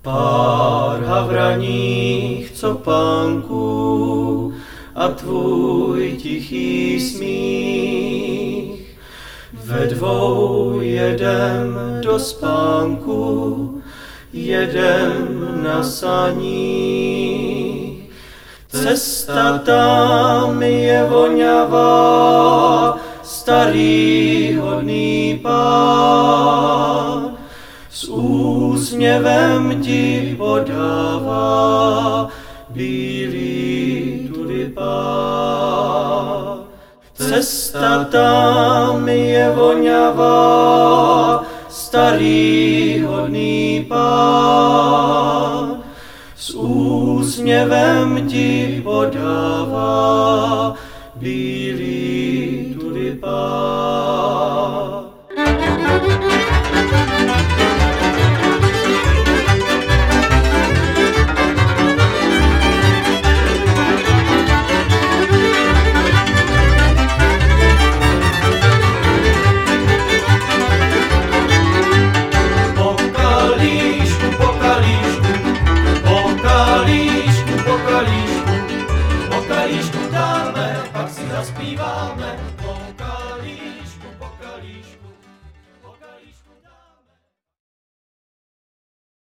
Pár havraních copánků a tvůj tichý smích. Ve dvou jedem do spánku, jedem na saních. Cesta tam je voňavá, starý hodný pán. S úsměvem ti podává bílý tulipán. Cesta tam je voňavá, starý hodný pán. S úsměvem ti podává bílý tulipán. Po kalíšku dáme, pak si zaspíváme, po kalíšku.